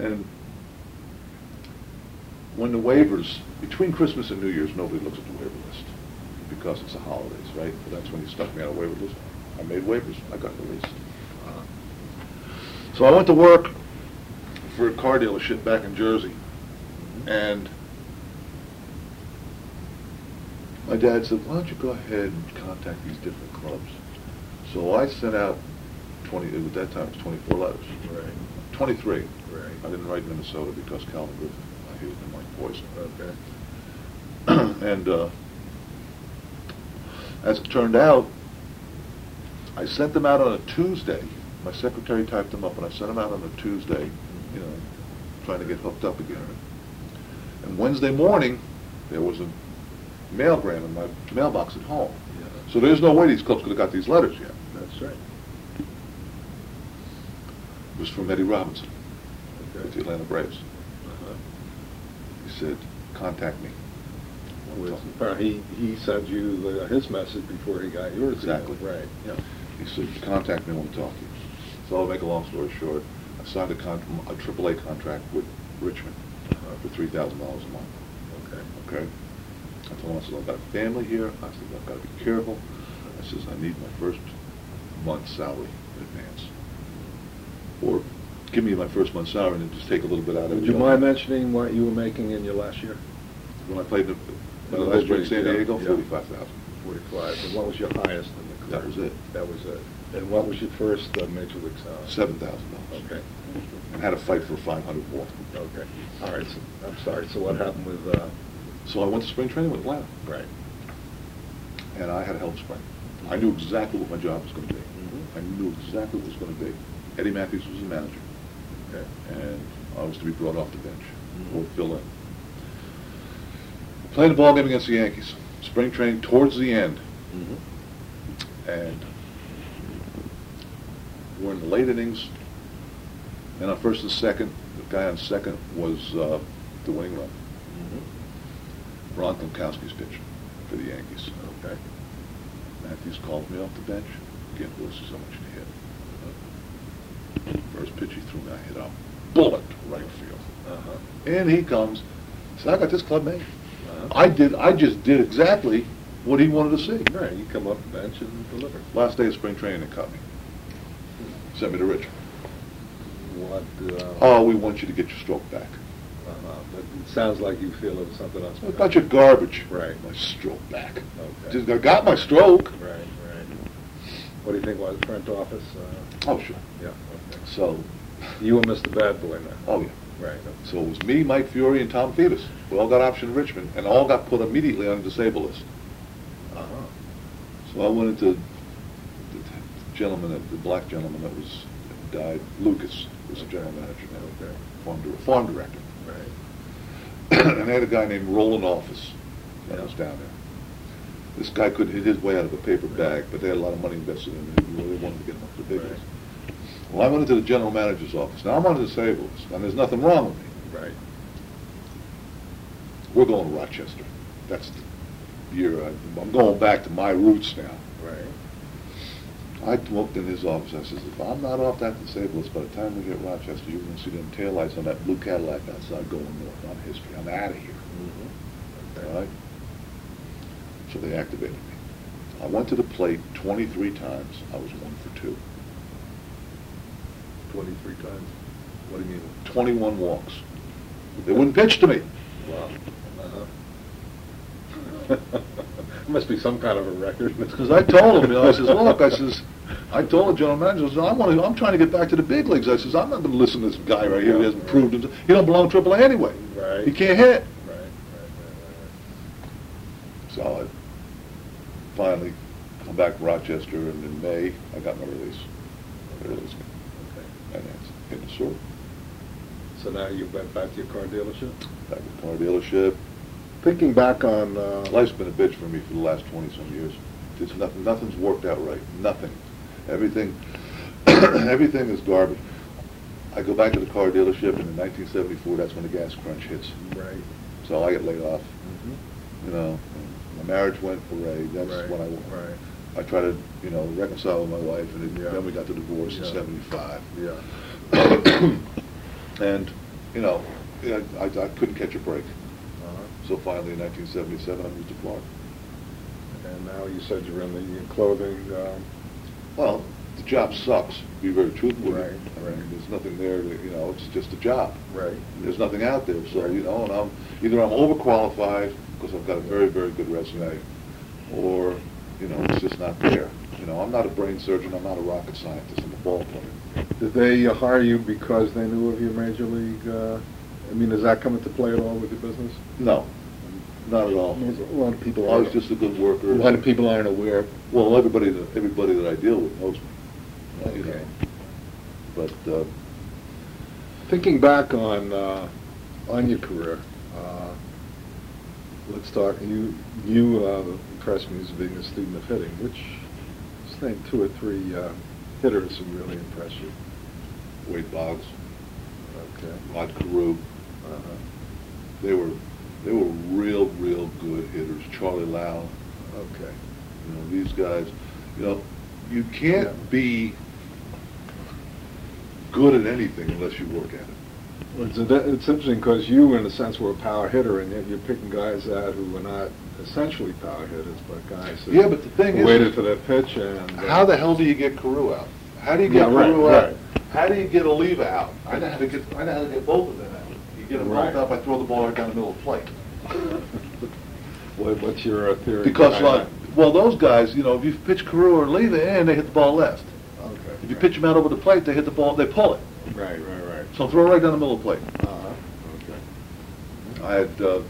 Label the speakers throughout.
Speaker 1: And when the waivers, between Christmas and New Year's, nobody looks at the waiver list because it's the holidays, right? But that's when you stuck me on a waiver list. I made waivers. I got released. So I went to work for a car dealership back in Jersey, and my dad said, why don't you go ahead and contact these different clubs? So I sent out 20, at that time it was 24 letters.
Speaker 2: Right.
Speaker 1: 23.
Speaker 2: Right.
Speaker 1: I didn't write Minnesota because Calvin Griffin, he was in like poison.
Speaker 2: Okay.
Speaker 1: And as it turned out, I sent them out on a Tuesday. My secretary typed them up, and I sent them out on a Tuesday, you know, trying to get hooked up again. And Wednesday morning, there was a mailgram in my mailbox at home.
Speaker 2: Yeah.
Speaker 1: So there's no way these clubs could have got these letters yet.
Speaker 2: That's right.
Speaker 1: It was from Eddie Robinson
Speaker 2: Okay.
Speaker 1: with the Atlanta Braves.
Speaker 2: Uh-huh.
Speaker 1: He said, contact me.
Speaker 2: He sent you his message before he got yours.
Speaker 1: Exactly.
Speaker 2: Right. Yeah.
Speaker 1: He said, contact me, I want to talk to you. So I'll make a long story short. I signed a AAA contract with Richmond for $3,000 a month.
Speaker 2: Okay.
Speaker 1: Okay? I told him, I said, I've got a family here. I said, I've got to be careful. I says, I need my first month's salary in advance. Or give me my first month's salary and then just take a little bit out of it.
Speaker 2: Would you mind mentioning what you were making in your last year?
Speaker 1: When I played the last year in San Diego, $45,000.
Speaker 2: 45. And what was your highest in the career?
Speaker 1: That was it.
Speaker 2: That was it. And what was your first major league salary?
Speaker 1: $7,000.
Speaker 2: Okay.
Speaker 1: And had to fight for 500 more.
Speaker 2: Okay. All right. So, I'm sorry. So what happened with?
Speaker 1: So I went to spring training with Atlanta.
Speaker 2: Right.
Speaker 1: And I had a hell of a spring. I knew exactly what my job was going to be.
Speaker 2: Mm-hmm.
Speaker 1: I knew exactly what it was going to be. Eddie Matthews was the manager.
Speaker 2: Okay.
Speaker 1: And I was to be brought off the bench
Speaker 2: Mm-hmm.
Speaker 1: or fill in. Playing the ball game against the Yankees. Spring training towards the end.
Speaker 2: Mm-hmm.
Speaker 1: And we're in the late innings. And on first and second, the guy on second was the winning run.
Speaker 2: Mm-hmm.
Speaker 1: Ron Gronkowski's pitching for the Yankees.
Speaker 2: Okay.
Speaker 1: Matthews called me off the bench. Again, Willis is so much to hit. First pitch he threw me, I hit a bullet right field.
Speaker 2: Uh-huh.
Speaker 1: And he comes, said, I got this club made.
Speaker 2: Uh-huh.
Speaker 1: I just did exactly what he wanted to see.
Speaker 2: Right. You come off the bench and deliver.
Speaker 1: Last day of spring training, they cut me. Sent me to Richmond.
Speaker 2: What?
Speaker 1: Oh, we want you to get your stroke back.
Speaker 2: But it sounds like you feel it was something else.
Speaker 1: A bunch of garbage.
Speaker 2: Right.
Speaker 1: My stroke back.
Speaker 2: Okay.
Speaker 1: Just, I got my stroke.
Speaker 2: Right. Right. What do you think was front office?
Speaker 1: Oh, sure.
Speaker 2: Yeah. Okay.
Speaker 1: So,
Speaker 2: You were Mr. Bad Boy now.
Speaker 1: oh yeah.
Speaker 2: Right.
Speaker 1: So it was me, Mike Fiore, and Tom Phoebus. We all got option in Richmond, and all got put immediately on the disabled list.
Speaker 2: Uh-huh.
Speaker 1: So I went into the gentleman, the black gentleman that died, Lucas, was the general manager now,
Speaker 2: Okay.
Speaker 1: farm director.
Speaker 2: Right.
Speaker 1: And they had a guy named Roland Office that was down there. This guy couldn't hit his way out of a paper bag, but they had a lot of money invested in him. They really wanted to get him up to the big leagues. Well, I went into the general manager's office. Now, I'm on the disabled list, and there's nothing wrong with me.
Speaker 2: Right.
Speaker 1: We're going to Rochester. That's the year I'm going back to my roots now.
Speaker 2: Right.
Speaker 1: I walked in his office. I says, if I'm not off that disabled list, by the time we get Rochester, you're going to see them taillights on that blue Cadillac outside going north. I'm history. I'm out of here.
Speaker 2: Mm-hmm. Okay.
Speaker 1: All right? So they activated me. I went to the plate 23 times. I was 1 for 2.
Speaker 2: 23 times. What do you mean?
Speaker 1: 21 walks. They wouldn't pitch to me.
Speaker 2: Wow. Must be some kind of a record.
Speaker 1: Because I told him, I says, look, I told the general manager, I says, I'm trying to get back to the big leagues. I says, I'm not going to listen to this guy right here who hasn't proved himself. He don't belong to AAA anyway.
Speaker 2: Right.
Speaker 1: He can't hit.
Speaker 2: Right.
Speaker 1: So I finally come back to Rochester, and in May, I got my release.
Speaker 2: Okay.
Speaker 1: And that's in the sort.
Speaker 2: So now you went back to your car dealership?
Speaker 1: Back to the car dealership.
Speaker 2: Thinking back on...
Speaker 1: Life's been a bitch for me for the last 20-some years. It's nothing's worked out right. Nothing. Everything is garbage. I go back to the car dealership, and in 1974, that's when the gas crunch hits.
Speaker 2: Right.
Speaker 1: So I get laid off.
Speaker 2: Mm-hmm.
Speaker 1: You know, my marriage went away. That's
Speaker 2: Right.
Speaker 1: when
Speaker 2: Right.
Speaker 1: I tried to, reconcile with my wife, and
Speaker 2: Yeah.
Speaker 1: then we got the divorce in
Speaker 2: Yeah.
Speaker 1: '75.
Speaker 2: Yeah.
Speaker 1: And you know, I couldn't catch a break.
Speaker 2: Uh-huh.
Speaker 1: So finally, in 1977, I moved to Florida.
Speaker 2: And now you said you're in the clothing.
Speaker 1: Well, the job sucks, to be very truthful.
Speaker 2: Right,
Speaker 1: I
Speaker 2: right.
Speaker 1: mean, there's nothing there, you know, it's just a job.
Speaker 2: Right.
Speaker 1: There's nothing out there, so,
Speaker 2: Right.
Speaker 1: you know, and either I'm overqualified, because I've got a very, very good resume, or, you know, it's just not there. You know, I'm not a brain surgeon, I'm not a rocket scientist, I'm a ball player.
Speaker 2: Did they hire you because they knew of your major league? I mean, does that come into play at all with your business?
Speaker 1: No, not at all.
Speaker 2: A lot of people
Speaker 1: I
Speaker 2: are.
Speaker 1: was just a good worker.
Speaker 2: A lot of people aren't aware.
Speaker 1: Well, everybody that I deal with knows me. You know.
Speaker 2: Okay.
Speaker 1: But
Speaker 2: Thinking back on your career, let's talk. You impressed me as being a student of hitting. Just name 2 or 3 hitters who really impressed you.
Speaker 1: Wade Boggs,
Speaker 2: Okay.
Speaker 1: Rod Carew,
Speaker 2: Uh-huh.
Speaker 1: they were real good hitters. Charlie Lau.
Speaker 2: Okay.
Speaker 1: You know, these guys. You know, you can't be good at anything unless you work at it.
Speaker 2: Well, it's interesting because you, in a sense, were a power hitter, and yet you're picking guys out who were not essentially power hitters, but guys who
Speaker 1: Yeah, but the thing is,
Speaker 2: waited for their pitch. And
Speaker 1: how the hell do you get Carew out? How do you get Carew out? How do you get Oliva out? I know how to get both of them out. You get them both out by throw the ball right down the middle of the plate.
Speaker 2: What's your theory?
Speaker 1: Because, those guys, you know, if you pitch Carew or Oliva in, they hit the ball left.
Speaker 2: Okay.
Speaker 1: If you pitch them out over the plate, they hit the ball, they pull it.
Speaker 2: Right.
Speaker 1: So throw it right down the middle of the plate.
Speaker 2: Okay.
Speaker 1: I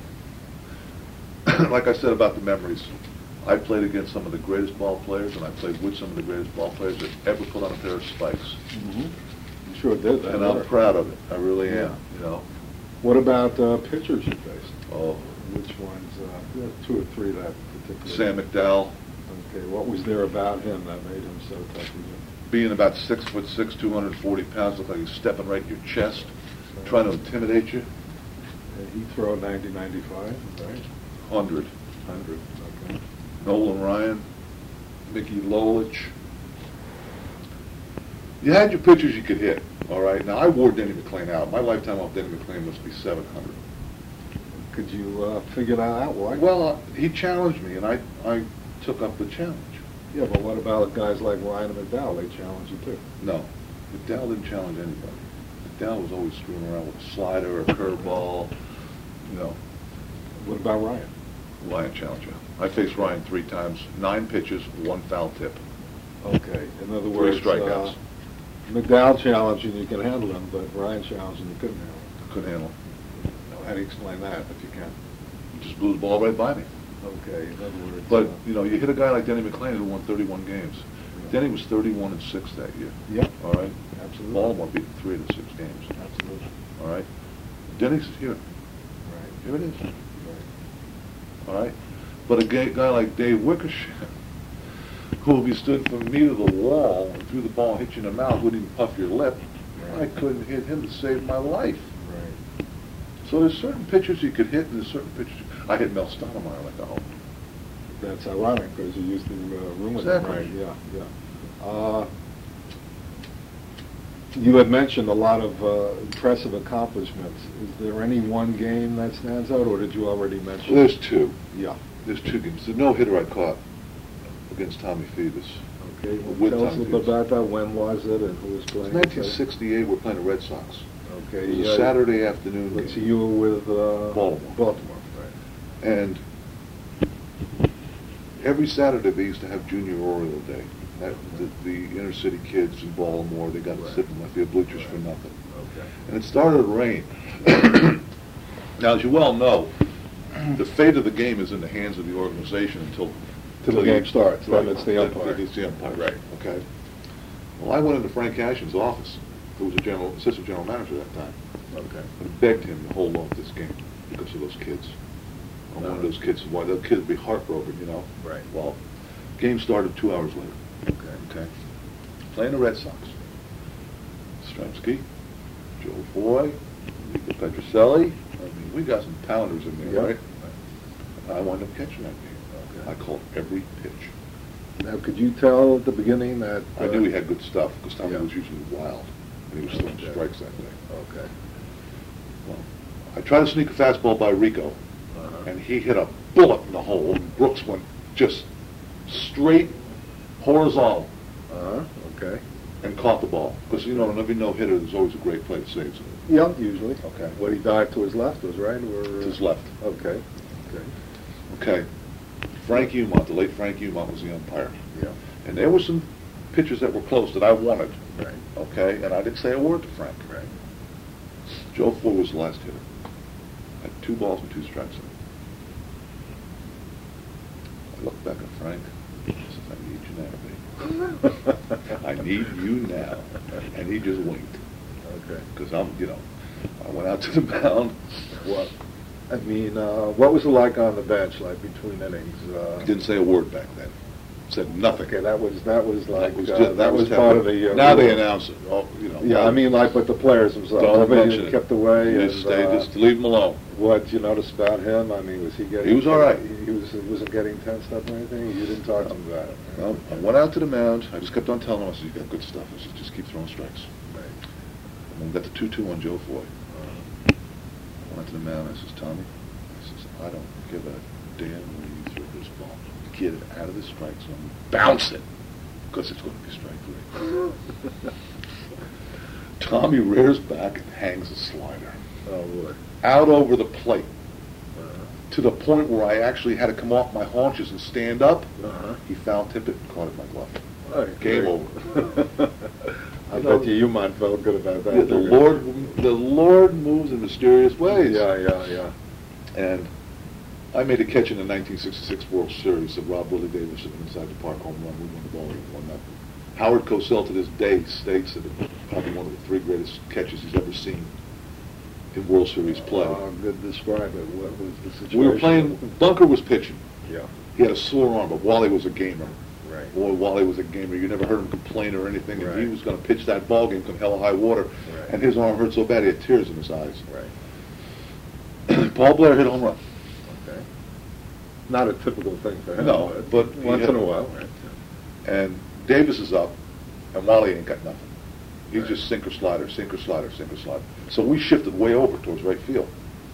Speaker 1: had, like I said about the memories, I played against some of the greatest ball players, and I played with some of the greatest ball players that ever put on a pair of spikes.
Speaker 2: Mm-hmm. You sure did that.
Speaker 1: And I'm proud of it. I really am,
Speaker 2: Yeah.
Speaker 1: you know.
Speaker 2: What about pitchers you faced?
Speaker 1: Oh,
Speaker 2: Which ones? You have 2 or 3 that particularly.
Speaker 1: Sam McDowell,
Speaker 2: Okay. What was there about him that made him so tough?
Speaker 1: being about 6'6", 240 pounds, looked like he was stepping right in your chest, trying to intimidate you.
Speaker 2: And he throw 90, 95, right?
Speaker 1: 100.
Speaker 2: 100. Okay.
Speaker 1: Nolan Ryan, Mickey Lolich. You had your pitchers you could hit, all right? Now, I wore Denny McClain out. My lifetime off Denny McClain must be 700.
Speaker 2: Could you figure that out? Why?
Speaker 1: Well, he challenged me, and I took up the challenge.
Speaker 2: Yeah, but what about guys like Ryan and McDowell? They challenge you too.
Speaker 1: No, McDowell didn't challenge anybody. McDowell was always screwing around with a slider, a curveball, you know.
Speaker 2: What about Ryan?
Speaker 1: Ryan challenged you. I faced Ryan 3 times, 9 pitches, 1 foul tip.
Speaker 2: Okay. In other
Speaker 1: 3
Speaker 2: words,
Speaker 1: strikeouts.
Speaker 2: McDowell challenged you and you can handle him, but Ryan challenged and you couldn't handle him.
Speaker 1: Couldn't handle him.
Speaker 2: How do you explain that if you can?
Speaker 1: Just blew the ball right by me.
Speaker 2: Okay. In other words.
Speaker 1: But, you know, you hit a guy like Denny McClain who won 31 games.
Speaker 2: Yeah.
Speaker 1: Denny was 31-6 that year.
Speaker 2: Yeah.
Speaker 1: All right?
Speaker 2: Absolutely.
Speaker 1: Baltimore beat 3 of the 6 games.
Speaker 2: Absolutely.
Speaker 1: All right? Denny's here.
Speaker 2: Right.
Speaker 1: Here it is.
Speaker 2: Right.
Speaker 1: All right? But a guy like Dave Wickersham, who, if you stood from me to the wall and threw the ball and hit you in the mouth, wouldn't even puff your lip,
Speaker 2: Right.
Speaker 1: I couldn't hit him to save my life.
Speaker 2: Right.
Speaker 1: So there's certain pitchers you could hit, and there's certain pitchers. I hit Mel Stottlemyre like a home.
Speaker 2: That's ironic because you used to room with
Speaker 1: Exactly.
Speaker 2: him, right? Yeah. You had mentioned a lot of impressive accomplishments. Is there any one game that stands out, or did you already mention?
Speaker 1: Well, there's 2.
Speaker 2: Yeah.
Speaker 1: There's 2 games. The no-hitter I caught against Tommy Phoebus.
Speaker 2: Okay.
Speaker 1: With
Speaker 2: Tell us a
Speaker 1: Tommy
Speaker 2: little bit
Speaker 1: Phoebus.
Speaker 2: about that. When was it, and who was
Speaker 1: It's
Speaker 2: playing?
Speaker 1: 1968. We're playing the Red Sox.
Speaker 2: Okay.
Speaker 1: It was a Saturday afternoon
Speaker 2: Let's see,
Speaker 1: game.
Speaker 2: you were with
Speaker 1: Baltimore.
Speaker 2: Baltimore, right?
Speaker 1: And every Saturday they used to have Junior Oriole Day. The inner city kids in Baltimore, they got to sit in like their bleachers for nothing.
Speaker 2: Okay.
Speaker 1: And it started to rain. Now, as you well know, the fate of the game is in the hands of the organization until
Speaker 2: the game starts.
Speaker 1: Right.
Speaker 2: Then it's the umpire.
Speaker 1: It's the umpire.
Speaker 2: Right.
Speaker 1: Okay. Well, I went into Frank Cashin's office, who was assistant general manager at that time,
Speaker 2: Okay.
Speaker 1: and begged him to hold off this game because of those kids. I'm one of those kids. Why those kids would be heartbroken, you know?
Speaker 2: Right.
Speaker 1: Well, game started 2 hours later. Okay. Playing the Red Sox. Stremski, Joe Foy, Nico Petroselli. I mean, we got some pounders in there,
Speaker 2: Yeah.
Speaker 1: right? I wound up catching that game.
Speaker 2: Okay.
Speaker 1: I called every pitch.
Speaker 2: Now, could you tell at the beginning that...
Speaker 1: I knew he had good stuff because Tommy
Speaker 2: Yeah.
Speaker 1: was usually wild, and he was throwing
Speaker 2: Okay.
Speaker 1: strikes that day.
Speaker 2: Okay.
Speaker 1: Well, I tried to sneak a fastball by Rico,
Speaker 2: Uh-huh.
Speaker 1: and he hit a bullet in the hole, and Brooks went just straight horizontal
Speaker 2: Uh-huh, okay.
Speaker 1: and caught the ball. Because, you know, in every no-hitter, there's always a great play to save it.
Speaker 2: Yeah, usually.
Speaker 1: Okay.
Speaker 2: Would he dive to his left, his right, or?
Speaker 1: To his left.
Speaker 2: Okay, okay.
Speaker 1: Okay. Frank Umont, the late Frank Umont, was the umpire.
Speaker 2: Yeah.
Speaker 1: And there were some pitches that were close that I wanted.
Speaker 2: Right.
Speaker 1: Okay, and I didn't say a word to Frank.
Speaker 2: Right.
Speaker 1: Joe Ford was the last hitter. Had 2 balls and 2 strikes in it. I looked back at Frank. I said, I need you now, baby. I need you now. And he just winked.
Speaker 2: Okay.
Speaker 1: Because I went out to the mound.
Speaker 2: What? I mean, what was it like on the bench, like between innings?
Speaker 1: I didn't say a word back then. Said nothing.
Speaker 2: Okay, that was like
Speaker 1: that was
Speaker 2: part of the.
Speaker 1: now they
Speaker 2: rule.
Speaker 1: announce it. Oh, you know.
Speaker 2: Yeah, I mean, like with the players themselves.
Speaker 1: Don't
Speaker 2: Everybody
Speaker 1: mention it.
Speaker 2: kept away.
Speaker 1: Just leave him alone.
Speaker 2: What did you notice about him? I mean, was he getting?
Speaker 1: He was all right.
Speaker 2: He wasn't getting tensed up or anything. You didn't talk to him about it.
Speaker 1: Well, I went out to the mound. I just kept on telling him, I said, you got good stuff. I said, just keep throwing strikes.
Speaker 2: Right.
Speaker 1: And we got the 2-2 on Joe Foy. I went to the mound. I says, Tommy, I says, I don't give a damn when you throw this ball. Get it out of the strike zone. Bounce it. Because it's going to be strike 3. Tommy rears back and hangs a slider.
Speaker 2: Oh, boy.
Speaker 1: Out over the plate.
Speaker 2: Uh-huh.
Speaker 1: To the point where I actually had to come off my haunches and stand up.
Speaker 2: Uh-huh.
Speaker 1: He foul tipped it and caught it in my glove.
Speaker 2: All right,
Speaker 1: Game
Speaker 2: great.
Speaker 1: over.
Speaker 2: I bet you might feel good about that.
Speaker 1: Yeah, the Lord moves in mysterious ways.
Speaker 2: Yeah.
Speaker 1: And I made a catch in the 1966 World Series of Rob Willie Davis at an inside the park home run. We won the ball game 1-0. Howard Cosell to this day states that it's probably one of the 3 greatest catches he's ever seen in World Series play.
Speaker 2: Good describe it. What was the situation?
Speaker 1: We were playing, Bunker was pitching.
Speaker 2: Yeah.
Speaker 1: He had a sore arm, but Wally was a gamer.
Speaker 2: Right.
Speaker 1: Boy, Wally was a gamer. You never heard him complain or anything. And he
Speaker 2: Right.
Speaker 1: was going to pitch that ball game come hell or high water.
Speaker 2: Right.
Speaker 1: And his arm hurt so bad he had tears in his eyes.
Speaker 2: Right.
Speaker 1: Paul Blair hit a home run.
Speaker 2: Okay. Not a typical thing for him.
Speaker 1: No, but
Speaker 2: once
Speaker 1: he
Speaker 2: in a
Speaker 1: hit-
Speaker 2: while. Right.
Speaker 1: And Davis is up, and Wally ain't got nothing. He's
Speaker 2: Right.
Speaker 1: just sinker slider, sinker slider, sinker slider. So we shifted way over towards right field.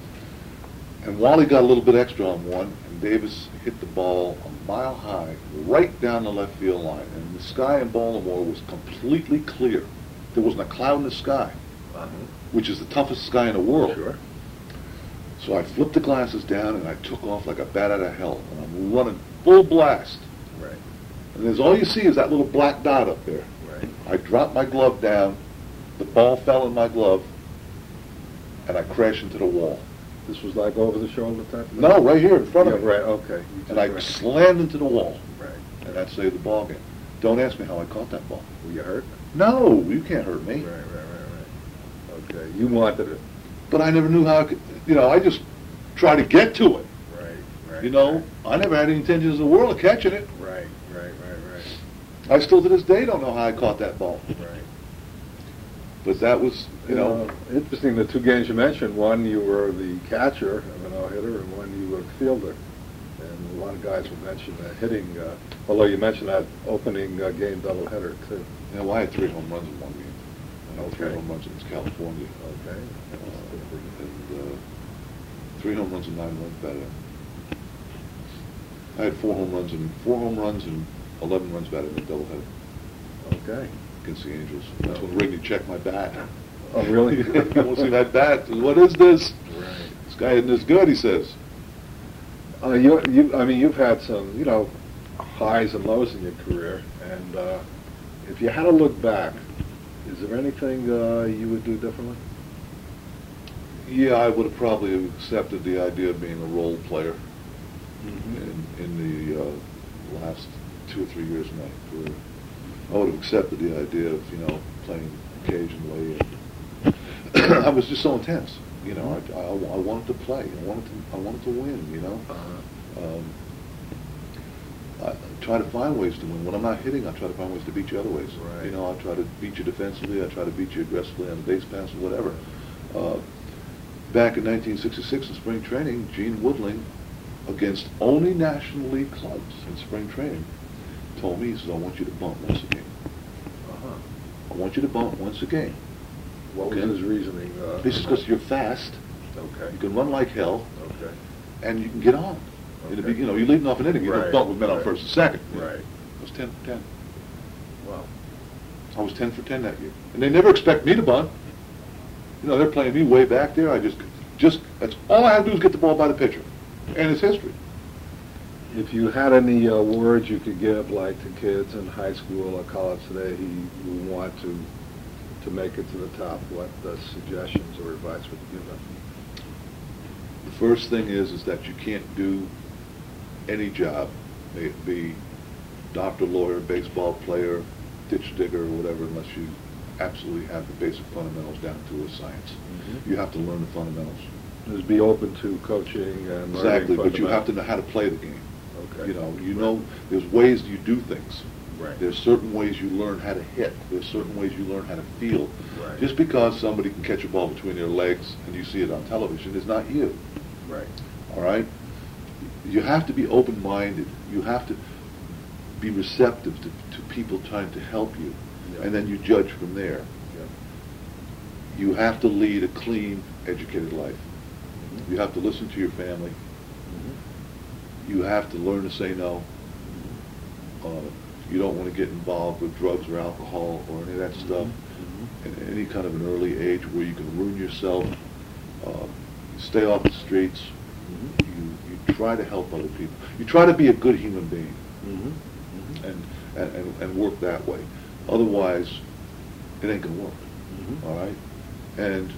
Speaker 1: And Wally got a little bit extra on one, and Davis hit the ball a mile high, right down the left field line. And the sky in Baltimore was completely clear. There wasn't a cloud in the sky,
Speaker 2: Uh-huh.
Speaker 1: which is the toughest sky in the world.
Speaker 2: Sure.
Speaker 1: So I flipped the glasses down, and I took off like a bat out of hell. And I'm running full blast.
Speaker 2: Right.
Speaker 1: And there's all you see is that little black dot up there.
Speaker 2: Right.
Speaker 1: I dropped my glove down, the ball fell in my glove, and I crashed into the wall.
Speaker 2: This was like over the shoulder type of thing?
Speaker 1: No, right here in front
Speaker 2: Yeah,
Speaker 1: of me.
Speaker 2: right, okay. You
Speaker 1: And I
Speaker 2: just-
Speaker 1: slammed into the wall,
Speaker 2: Right.
Speaker 1: and that saved the ball game. Don't ask me how I caught that ball.
Speaker 2: Were you hurt?
Speaker 1: No, you can't hurt me.
Speaker 2: Right. Okay. You wanted it.
Speaker 1: But I never knew how I could, I just tried to get to it.
Speaker 2: Right.
Speaker 1: I never had any intentions in the world of catching it.
Speaker 2: Right.
Speaker 1: I still to this day don't know how I caught that ball.
Speaker 2: Right.
Speaker 1: But that was,
Speaker 2: Interesting, the 2 games you mentioned, one you were the catcher of an no-hitter, and one you were the fielder. And a lot of guys will mention hitting, although you mentioned that opening game doubleheader, too.
Speaker 1: well, I had 3 home runs in one game. I had 3
Speaker 2: Okay.
Speaker 1: home runs against California.
Speaker 2: Okay.
Speaker 1: And 3 home runs and 9 runs batted. I had 4 home runs and 11 runs batted in a doubleheader
Speaker 2: Okay.
Speaker 1: against the Angels. That's when Rigney checked my bat.
Speaker 2: Oh, really?
Speaker 1: You want to see that bat? What is this?
Speaker 2: Right.
Speaker 1: This guy isn't as good, he says.
Speaker 2: You've had some, highs and lows in your career, and if you had to look back, is there anything you would do differently?
Speaker 1: Yeah, I would have probably accepted the idea of being a role player in the last 2 or 3 years of my career. I would have accepted the idea of, playing occasionally. I was just so intense. I wanted to play. I wanted to win. I try to find ways to win. When I'm not hitting, I try to find ways to beat you other ways.
Speaker 2: Right.
Speaker 1: I try to beat you defensively. I try to beat you aggressively on the base pass or whatever. Back in 1966 in spring training, Gene Woodling, against only National League clubs in spring training, told me, he says, I want you to bunt once a game.
Speaker 2: Uh-huh.
Speaker 1: I want you to bunt once a game.
Speaker 2: What was
Speaker 1: Okay.
Speaker 2: his reasoning?
Speaker 1: He says, because you're fast,
Speaker 2: Okay.
Speaker 1: you can run like hell,
Speaker 2: Okay.
Speaker 1: and you can get on.
Speaker 2: Okay.
Speaker 1: You know, you're leading off an inning. You
Speaker 2: Right,
Speaker 1: don't thought with men on
Speaker 2: right.
Speaker 1: first and second.
Speaker 2: Right.
Speaker 1: I was 10 for 10.
Speaker 2: Wow.
Speaker 1: I was 10 for 10 that year. And they never expect me to bunt. You know, they're playing me way back there. I just that's all I have to do is get the ball by the pitcher. And it's history.
Speaker 2: If you had any words you could give, like to kids in high school or college today who want to make it to the top, what suggestions or advice would you give them?
Speaker 1: The first thing is that you can't do any job, may it be doctor, lawyer, baseball player, ditch digger, or whatever, unless you absolutely have the basic fundamentals down to a science.
Speaker 2: Mhm.
Speaker 1: You have to learn the fundamentals.
Speaker 2: Just be open to coaching and learning
Speaker 1: Exactly, but you have to
Speaker 2: fundamentals.
Speaker 1: know how to play the game.
Speaker 2: Okay.
Speaker 1: You know, there's ways you do things.
Speaker 2: Right.
Speaker 1: There's certain ways you learn how to hit. There's certain ways you learn how to feel.
Speaker 2: Right.
Speaker 1: Just because somebody can catch a ball between their legs and you see it on television is not you.
Speaker 2: Right.
Speaker 1: All right? You have to be open-minded. You have to be receptive to people trying to help you.
Speaker 2: Yeah.
Speaker 1: And then you judge from there.
Speaker 2: Yeah.
Speaker 1: You have to lead a clean, educated life.
Speaker 2: Mhm.
Speaker 1: You have to listen to your family.
Speaker 2: Mhm.
Speaker 1: You have to learn to say no.
Speaker 2: Mhm.
Speaker 1: You don't want to get involved with drugs or alcohol or any of that stuff
Speaker 2: Mhm.
Speaker 1: at any kind of an early age where you can ruin yourself. Stay off the streets.
Speaker 2: Mhm.
Speaker 1: You try to help other people. You try to be a good human being
Speaker 2: Mhm. Mhm.
Speaker 1: and work that way. Otherwise, it ain't gonna work.
Speaker 2: Mhm.
Speaker 1: All right? And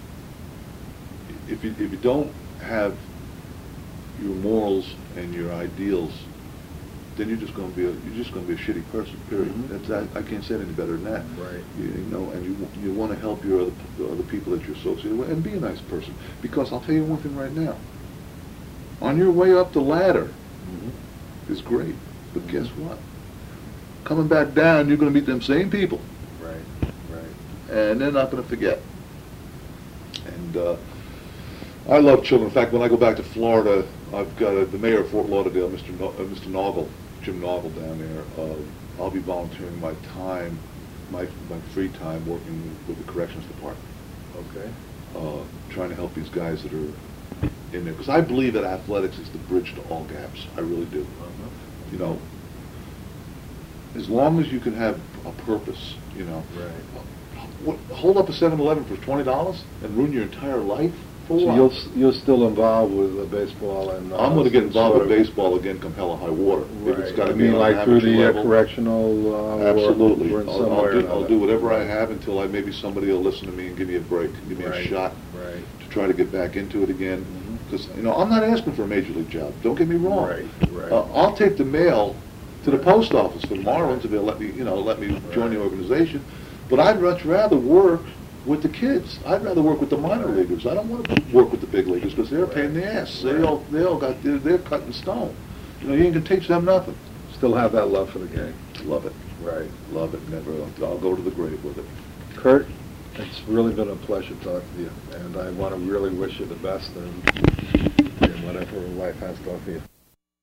Speaker 1: if you don't have your morals and your ideals, then you're just going to be a shitty person. Period.
Speaker 2: Mhm.
Speaker 1: I can't say it any better than that.
Speaker 2: Right.
Speaker 1: You know, and you want to help your other people that you're associated with, and be a nice person. Because I'll tell you one thing right now. On your way up the ladder
Speaker 2: Mhm.
Speaker 1: is great, but guess what? Coming back down, you're going to meet them same people,
Speaker 2: Right. Right.
Speaker 1: and they're not going to forget. And I love children. In fact, when I go back to Florida, I've got the mayor of Fort Lauderdale, Mr. Noggle, Jim Noggle down there. I'll be volunteering my time, my free time, working with the corrections department,
Speaker 2: Okay.
Speaker 1: trying to help these guys that are in there. Because I believe that athletics is the bridge to all gaps. I really do.
Speaker 2: Uh-huh.
Speaker 1: You know, as long as you can have a purpose, you know.
Speaker 2: Right.
Speaker 1: Hold up a 7-Eleven for $20 and ruin your entire life for
Speaker 2: So
Speaker 1: what?
Speaker 2: you're still involved with baseball and
Speaker 1: I'm going to get involved
Speaker 2: sort
Speaker 1: with
Speaker 2: of-
Speaker 1: baseball again come hell or high water.
Speaker 2: Right.
Speaker 1: If it's got to
Speaker 2: I
Speaker 1: be
Speaker 2: mean,
Speaker 1: on an
Speaker 2: like through
Speaker 1: amateur
Speaker 2: the
Speaker 1: level.
Speaker 2: correctional
Speaker 1: Absolutely.
Speaker 2: or in some
Speaker 1: I'll
Speaker 2: way or
Speaker 1: do
Speaker 2: another.
Speaker 1: whatever I have until maybe somebody will listen to me and give me a break, give me a
Speaker 2: Right.
Speaker 1: shot
Speaker 2: Right.
Speaker 1: to try to get back into it again.
Speaker 2: Mhm.
Speaker 1: Because I'm not asking for a major league job. Don't get me wrong.
Speaker 2: Right. Right.
Speaker 1: I'll take the mail to the
Speaker 2: Right.
Speaker 1: post office for the Marlins if they'll let me join the
Speaker 2: Right.
Speaker 1: organization. But I'd much rather work with the kids. I'd rather work with the minor
Speaker 2: Right.
Speaker 1: leaguers. I don't want to work with the big leaguers because they're a pain in the ass.
Speaker 2: Right.
Speaker 1: They all got they're cut in stone. You ain't gonna teach them nothing.
Speaker 2: Still have that love for the game.
Speaker 1: Love it,
Speaker 2: Right.
Speaker 1: love it. Never. I'll go to the grave with it.
Speaker 2: Kurt, it's really been a pleasure talking to you, and I want to really wish you the best in whatever life has to offer you.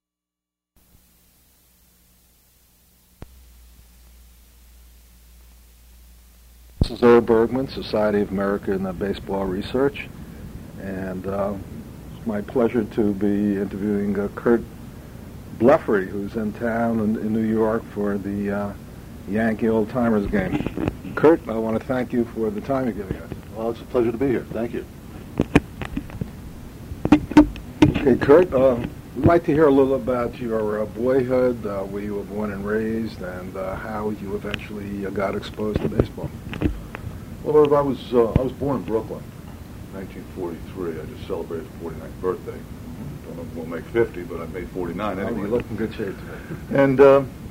Speaker 2: This is Earl Bergman, Society of American Baseball Research, and it's my pleasure to be interviewing Kurt Blefary, who's in town in New York for the Yankee Old Timers game. Kurt, I want to thank you for the time you're giving us.
Speaker 1: Well, it's a pleasure to be here. Thank you.
Speaker 2: Okay, Kurt, we'd like to hear a little about your boyhood, where you were born and raised, and how you eventually got exposed to baseball.
Speaker 1: Well, Irv, I was born in Brooklyn, 1943. I just celebrated my 49th birthday. Don't know if we'll make 50, but I made 49
Speaker 2: Oh,
Speaker 1: anyway.
Speaker 2: you look in good shape today.
Speaker 1: And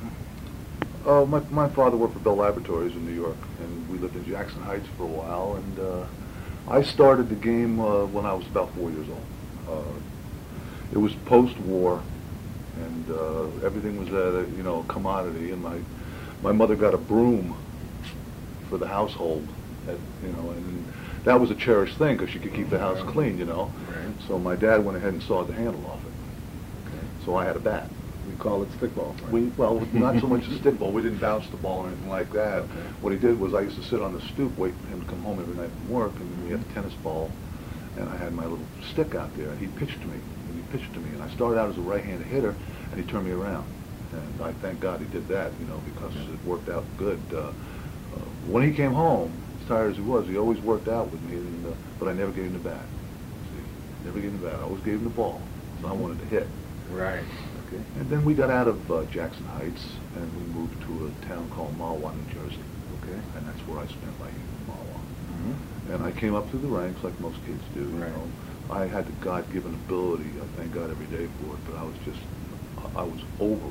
Speaker 1: my father worked for Bell Laboratories in New York, and we lived in Jackson Heights for a while. And I started the game when I was about 4 years old. It was post-war, and everything was a commodity. And my mother got a broom for the household, and that was a cherished thing because she could keep the house clean,
Speaker 2: Right.
Speaker 1: So my dad went ahead and sawed the handle off it.
Speaker 2: Okay.
Speaker 1: So I had a bat.
Speaker 2: We call it stickball. Right?
Speaker 1: Well, not so much a stickball. We didn't bounce the ball or anything like that.
Speaker 2: Okay.
Speaker 1: What he did was I used to sit on the stoop waiting for him to come home every night from work, and we had a tennis ball, and I had my little stick out there, and he pitched to me, and I started out as a right-handed hitter, and he turned me around. And I thank God he did that, because it worked out good. When he came home, as tired as he was, he always worked out with me, but I never gave him the bat. See, never gave him the bat. I always gave him the ball, so I wanted to hit.
Speaker 2: Right. Okay.
Speaker 1: And then we got out of Jackson Heights, and we moved to a town called Mahwah, New Jersey.
Speaker 2: Okay.
Speaker 1: And that's where I spent my youth, Mahwah.
Speaker 2: Mm-hmm.
Speaker 1: And I came up through the ranks like most kids do.
Speaker 2: Right.
Speaker 1: I had the God-given ability. I thank God every day for it. But I was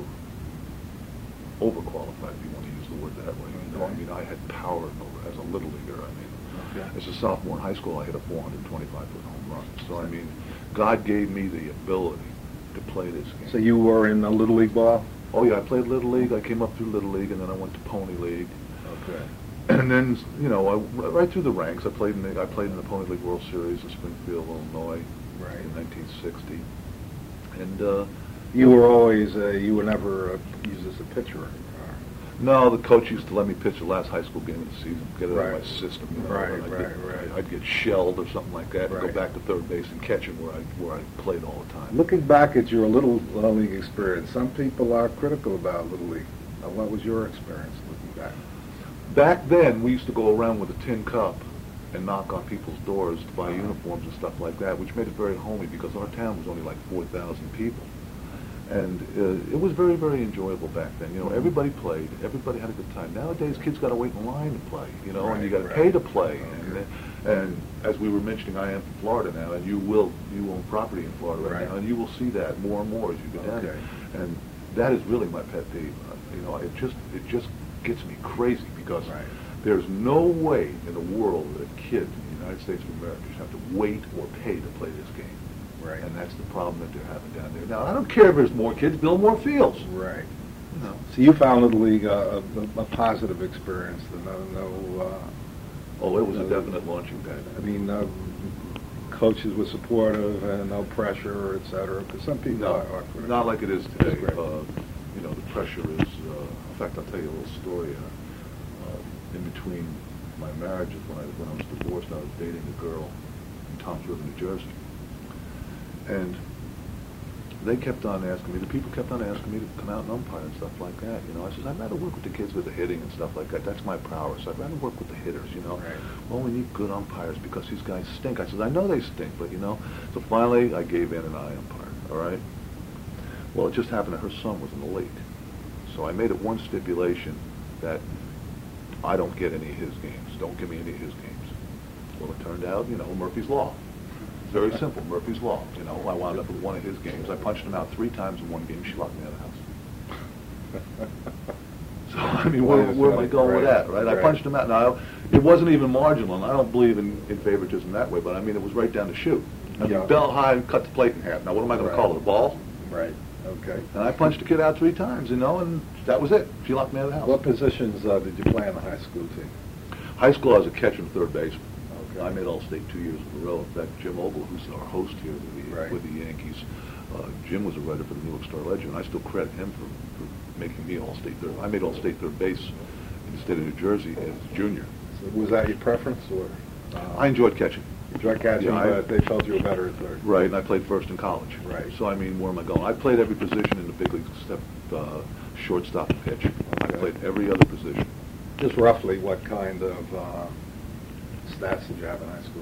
Speaker 1: overqualified, if you want to use the word that way.
Speaker 2: Okay.
Speaker 1: I mean, I had power as a little leaguer.
Speaker 2: Okay.
Speaker 1: As a sophomore in high school, I hit a 425-foot home run. So I mean, God gave me the ability to play this game.
Speaker 2: So you were in the Little League ball?
Speaker 1: Oh yeah, I played Little League. I came up through Little League, and then I went to Pony League.
Speaker 2: Okay.
Speaker 1: And then, right through the ranks, I played in the Pony League World Series in Springfield, Illinois,
Speaker 2: Right.
Speaker 1: in 1960. And
Speaker 2: You were always, you were never used as a pitcher.
Speaker 1: no, the coach used to let me pitch the last high school game of the season, get it out
Speaker 2: Right.
Speaker 1: of my system.
Speaker 2: Right,
Speaker 1: and
Speaker 2: right.
Speaker 1: I'd get shelled or something like that, and go
Speaker 2: Right.
Speaker 1: back to third base and catch him where I played all the time.
Speaker 2: Looking back at your Little League experience, some people are critical about Little League. What was your experience looking back?
Speaker 1: Back then, we used to go around with a tin cup and knock on people's doors to buy uniforms and stuff like that, which made it very homey because our town was only like 4,000 people. And it was very, very enjoyable back then. Everybody played. Everybody had a good time. Nowadays, kids got to wait in line to play, and you got to pay to play.
Speaker 2: Okay.
Speaker 1: And as we were mentioning, I am from Florida now, and you own property in Florida right now, and you will see that more and more as you go down there. And that is really my pet peeve. It just gets me crazy because there's no way in the world that a kid in the United States of America should have to wait or pay to play this game.
Speaker 2: Right.
Speaker 1: And that's the problem that they're having down there. Now, I don't care if there's more kids, build more fields.
Speaker 2: Right. So you found Little League a positive experience.
Speaker 1: Oh, it was a definite launching pad.
Speaker 2: I mean, coaches were supportive and no pressure, et cetera. Because some people are critical.
Speaker 1: Not like it is today.
Speaker 2: That's great.
Speaker 1: The pressure is. In fact, I'll tell you a little story. In between my marriages, when I was divorced, I was dating a girl in Toms River, New Jersey, and the people kept on asking me to come out and umpire and stuff like that. I said, I'd rather work with the kids with the hitting and stuff like that. That's my prowess. I'd rather work with the hitters,
Speaker 2: Right.
Speaker 1: Well, we need good umpires because these guys stink. I said, I know they stink, but So finally, I gave in and I umpired, all right? Well, it just happened that her son was in the league. So I made it one stipulation that I don't get any of his games. Don't give me any of his games. Well, it turned out, Murphy's Law. It's very simple, Murphy's Law. I wound up with one of his games. I punched him out 3 times in one game. She locked me out of the house. So, I mean, where am I going with that, right? I punched him out. Now, it wasn't even marginal, and I don't believe in favoritism that way, but I mean, it was right down to shoot. I mean, belt high and cut the plate in half. Now, what am I going to call it, a ball?
Speaker 2: Right. Okay.
Speaker 1: And I punched the kid out 3 times, and that was it. She locked me out of the house.
Speaker 2: What positions did you play on the high school team?
Speaker 1: High school, I was a catcher and third baseman.
Speaker 2: Okay.
Speaker 1: I made All-State 2 years in a row. In fact, Jim Ogle, who's our host here with the Yankees, Jim was a writer for the New York Star Ledger, and I still credit him for making me All-State third. I made All-State third base in the state of New Jersey as a junior.
Speaker 2: So was that your preference, or?
Speaker 1: I enjoyed catching.
Speaker 2: You enjoyed catching, but they felt you were better at third.
Speaker 1: Right, and I played first in college.
Speaker 2: Right.
Speaker 1: So, I mean, where am I going? I played every position in the big leagues except shortstop and pitch. I played every other position.
Speaker 2: Just roughly, what kind of stats did you have in high school?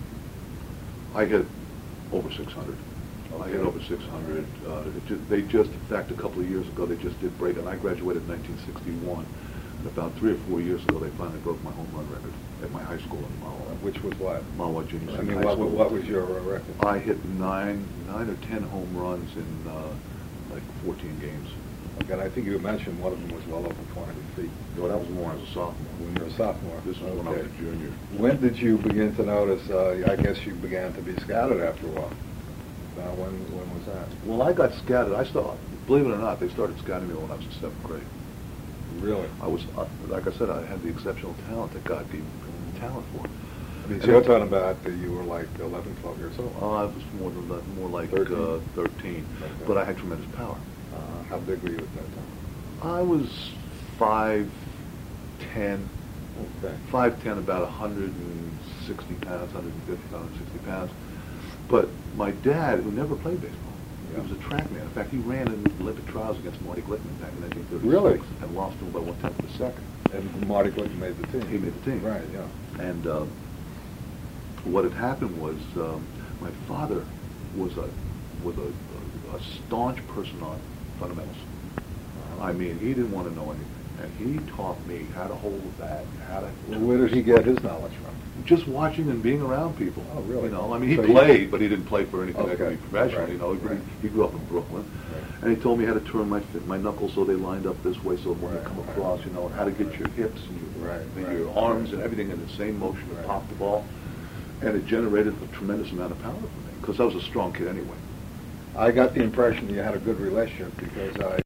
Speaker 1: I hit over 600. I hit over 600. In fact, a couple of years ago, they just did break, and I graduated in 1961. And about 3 or 4 years ago, they finally broke my home run record at my high school in Mahwah.
Speaker 2: Which was what?
Speaker 1: Mahwah Junior
Speaker 2: I
Speaker 1: Senior
Speaker 2: mean,
Speaker 1: High School.
Speaker 2: what was your record?
Speaker 1: I hit 9 or 10 home runs in like 14 games.
Speaker 2: Okay, and I think you mentioned one of them was well over 400 feet.
Speaker 1: No, that was more as a sophomore.
Speaker 2: When you were a sophomore.
Speaker 1: This was when I was a junior.
Speaker 2: When did you begin to notice, I guess you began to be scouted after a while? When was that?
Speaker 1: Well, I got scouted. Believe it or not, they started scouting me when I was in 7th grade.
Speaker 2: Really?
Speaker 1: I was, like I said, I had the exceptional talent that God gave me talent for.
Speaker 2: I mean, so you're talking about that you were like 11, 12 years old?
Speaker 1: I was more like
Speaker 2: 13.
Speaker 1: 13.
Speaker 2: Okay.
Speaker 1: But I had tremendous power.
Speaker 2: How big were you at that time?
Speaker 1: I was 5'10",
Speaker 2: Okay.
Speaker 1: 5'10", about 160 pounds, 150, 160 pounds. But my dad, who never played baseball, he was a track man. In fact, he ran in Olympic trials against Marty Glickman back in 1936.
Speaker 2: Really?
Speaker 1: And lost him by 1/10 of a second.
Speaker 2: And Marty Glickman made the team.
Speaker 1: He made the team.
Speaker 2: Right, yeah.
Speaker 1: And what had happened was my father was a staunch person on fundamentals. I mean, he didn't want to know anything. And he taught me how to hold a bat, how to...
Speaker 2: Well, where did he get his knowledge from?
Speaker 1: Just watching and being around people.
Speaker 2: Oh, really?
Speaker 1: You know, I mean, he
Speaker 2: So
Speaker 1: played, but he didn't play for anything that could be
Speaker 2: Okay.
Speaker 1: professional.
Speaker 2: Right.
Speaker 1: You know,
Speaker 2: Right.
Speaker 1: he grew up in Brooklyn.
Speaker 2: Right.
Speaker 1: And he told me how to turn my knuckles so they lined up this way so when
Speaker 2: Right,
Speaker 1: you come
Speaker 2: right.
Speaker 1: across, you know, how to get your hips and your arms and everything in the same motion to pop the ball. And it generated a tremendous amount of power for me, because I was a strong kid anyway.
Speaker 2: I got the impression you had a good relationship because